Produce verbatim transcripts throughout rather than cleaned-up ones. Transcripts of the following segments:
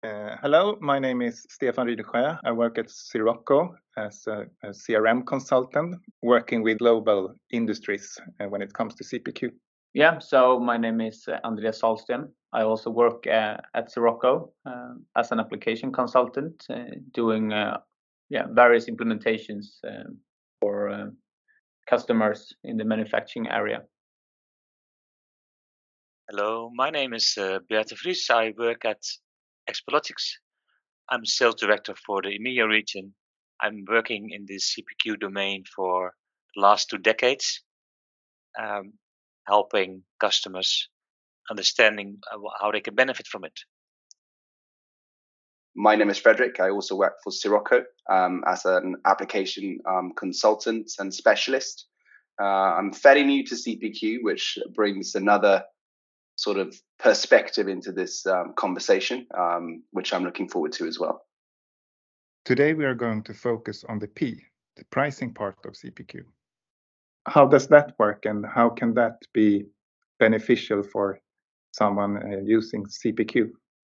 Uh, hello, my name is Stefan Rydesjö. I work at Sirocco as a, a C R M consultant, working with global industries uh, when it comes to C P Q. Yeah, so my name is uh, Andreas Sahlsten. I also work uh, at Sirocco uh, as an application consultant, uh, doing uh, yeah various implementations uh, for uh, customers in the manufacturing area. Hello, my name is uh, Bert de Vries. I work at Expletics. I'm sales director for the EMEA region. I'm working in the C P Q domain for the last two decades, um, helping customers understanding uh, how they can benefit from it. My name is Frederick. I also work for Sirocco um, as an application um, consultant and specialist. Uh, I'm fairly new to C P Q, which brings another sort of perspective into this um, conversation, um, which I'm looking forward to as well. Today we are going to focus on the P, the pricing part of C P Q. How does that work, and how can that be beneficial for someone uh, using C P Q?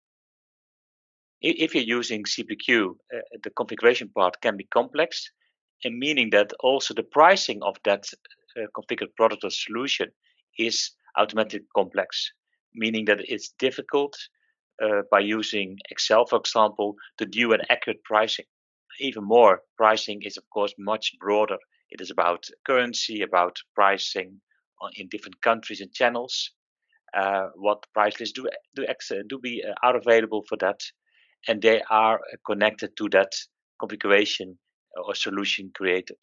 If you're using C P Q, uh, the configuration part can be complex, and meaning that also the pricing of that uh, configured product or solution is automatically complex, meaning that it's difficult uh, by using Excel, for example, to do an accurate pricing. Even more, pricing is of course much broader. It is about currency, about pricing in different countries and channels. Uh, what price lists do do, do be uh, are available for that, and they are connected to that configuration or solution created.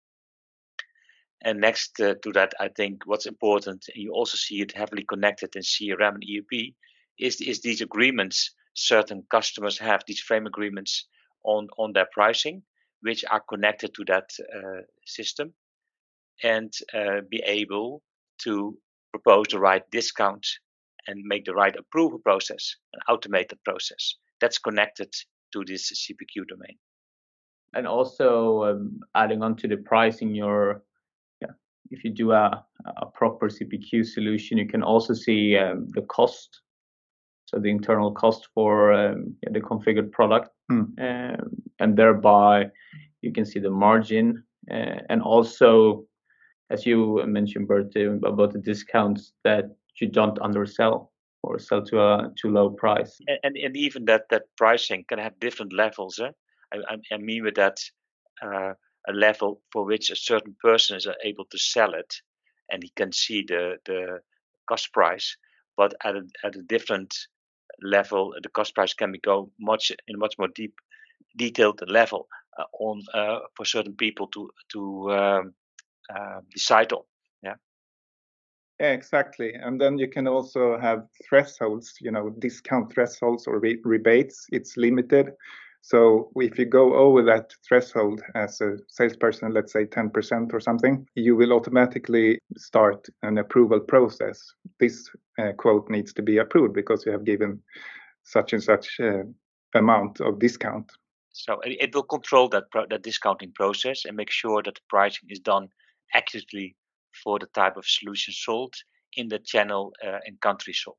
And next uh, to that, I think what's important, and you also see it heavily connected in C R M and E R P, is, is these agreements certain customers have, these frame agreements on, on their pricing, which are connected to that uh, system, and uh, be able to propose the right discount and make the right approval process, an automated process that's connected to this C P Q domain. And also um, adding on to the pricing, your yeah, if you do a, a proper C P Q solution, you can also see um, the cost, so the internal cost for um, yeah, the configured product, mm. um, and thereby you can see the margin, uh, and also, as you mentioned, Bert, about the discounts, that you don't undersell or sell to a too low price. And, and, and even that, that pricing can have different levels. Eh? I, I mean with that, uh, a level for which a certain person is able to sell it, and he can see the, the cost price. But at a, at a different level, the cost price can be go much in a much more deep, detailed level uh, on uh, for certain people to to um, uh, decide on. Yeah. Yeah, exactly. And then you can also have thresholds, you know, discount thresholds or re rebates. It's limited. So if you go over that threshold as a salesperson, let's say ten percent or something, you will automatically start an approval process. This uh, quote needs to be approved because you have given such and such uh, amount of discount. So it, it will control that pro that discounting process and make sure that the pricing is done accurately for the type of solution sold in the channel uh, and country sold.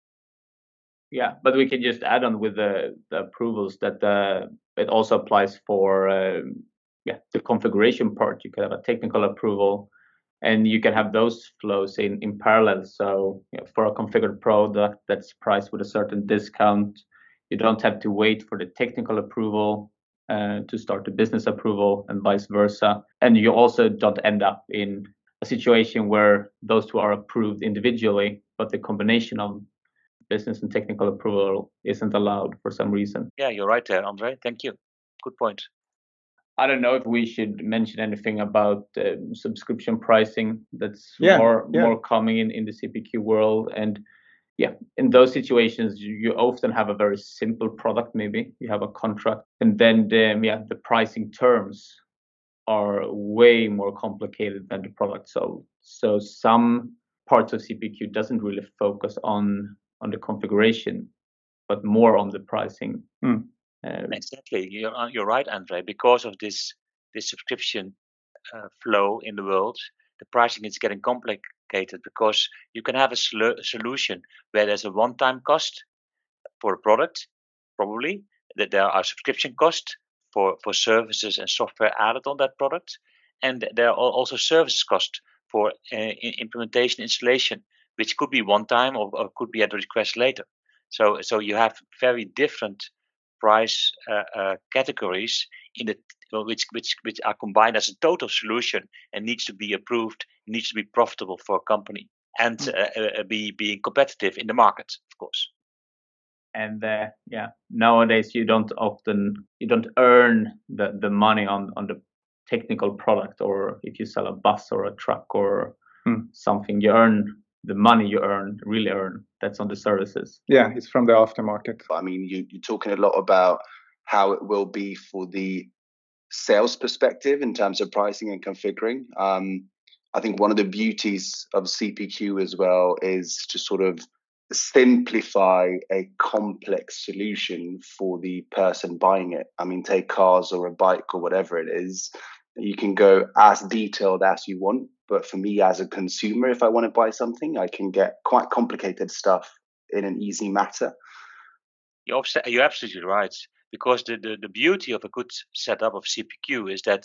Yeah, but we can just add on with the, the approvals that uh, it also applies for uh, yeah the configuration part. You can have a technical approval, and you can have those flows in, in parallel. So you know, for a configured product that's priced with a certain discount, you don't have to wait for the technical approval uh, to start the business approval, and vice versa. And you also don't end up in a situation where those two are approved individually, but the combination of business and technical approval isn't allowed for some reason. Yeah, you're right there, Andre. Thank you. Good point. I don't know if we should mention anything about uh, subscription pricing. That's yeah, more yeah. more common in, in the C P Q world. And yeah, in those situations, you, you often have a very simple product. Maybe you have a contract, and then the, yeah, the pricing terms are way more complicated than the product sold. So some parts of C P Q doesn't really focus on on the configuration, but more on the pricing. Mm. Uh, exactly, you're you're right, Andre. Because of this this subscription uh, flow in the world, the pricing is getting complicated because you can have a sol solution where there's a one-time cost for a product, probably. That there are subscription costs for, for services and software added on that product. And there are also services costs for uh, implementation, installation, which could be one time or, or could be at a request later. So, so you have very different price uh, uh, categories in the which which which are combined as a total solution and needs to be approved, needs to be profitable for a company, and uh, uh, be being competitive in the market, of course. And uh, yeah, nowadays you don't often you don't earn the the money on on the technical product, or if you sell a bus or a truck or hmm. something, you earn the money you earn really earn that's on the services. Yeah, it's from the aftermarket. I mean, you, you're talking a lot about how it will be for the sales perspective in terms of pricing and configuring. Um, I think one of the beauties of C P Q as well is to sort of simplify a complex solution for the person buying it. I mean, take cars or a bike or whatever it is. You can go as detailed as you want, but for me as a consumer, if I want to buy something, I can get quite complicated stuff in an easy matter. You're, you're absolutely right, because the, the, the beauty of a good setup of C P Q is that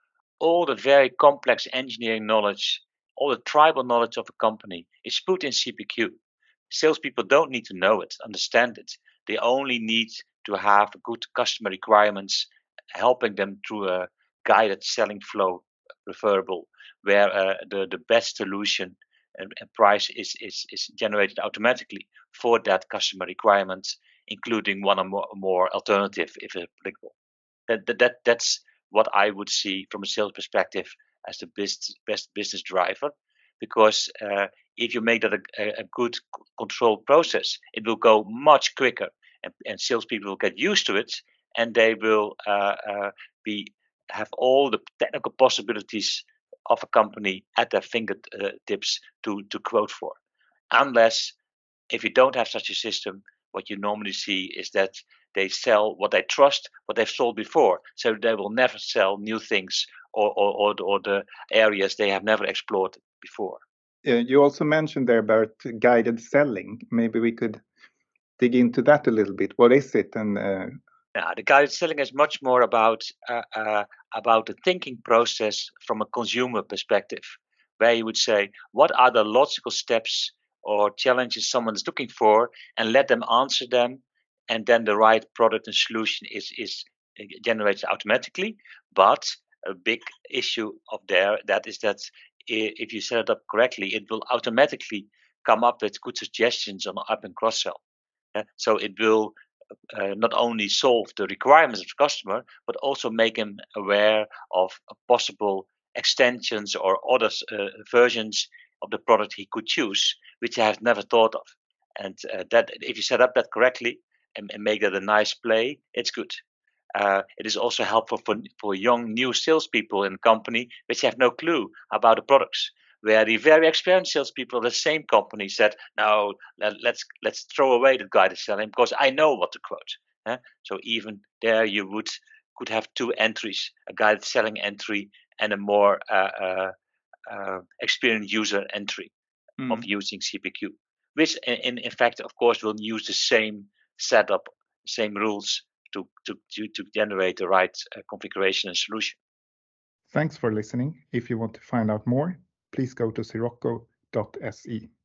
all the very complex engineering knowledge, all the tribal knowledge of a company is put in C P Q. Salespeople don't need to know it, understand it. They only need to have good customer requirements, helping them through a guided selling flow, preferable, where uh, the, the best solution and, and price is, is, is generated automatically for that customer requirement, including one or more, more alternative if applicable. That, that, that, that's what I would see from a sales perspective as the best, best business driver. Because uh, if you make that a, a good controlled process, it will go much quicker, and, and salespeople will get used to it, and they will uh, uh, be have all the technical possibilities of a company at their fingertips to to quote for. Unless, if you don't have such a system, what you normally see is that they sell what they trust, what they've sold before. So they will never sell new things or or, or, or the areas they have never explored before. Uh, you also mentioned there about guided selling. Maybe we could dig into that a little bit. What is it? And uh... yeah, the guided selling is much more about uh, uh, about the thinking process from a consumer perspective, where you would say, what are the logical steps or challenges someone's looking for, and let them answer them, and then the right product and solution is is generated automatically. But a big issue of there that is that if you set it up correctly, it will automatically come up with good suggestions on up and cross sell. Yeah? So it will uh, not only solve the requirements of the customer, but also make him aware of possible extensions or other uh, versions of the product he could choose, which I have never thought of. And uh, that if you set up that correctly and, and make that a nice play, it's good. Uh, it is also helpful for, for young new salespeople in the company which have no clue about the products. Where the very experienced salespeople of the same company said, "No, let, let's let's throw away the guided selling because I know what to quote." Eh? So even there, you would could have two entries: a guided selling entry and a more uh, uh, uh, experienced user entry mm. of using C P Q, which in in fact, of course, will use the same setup, same rules. To, to, to, to generate the right uh, configuration and solution. Thanks for listening. If you want to find out more, please go to Sirocco dot S E.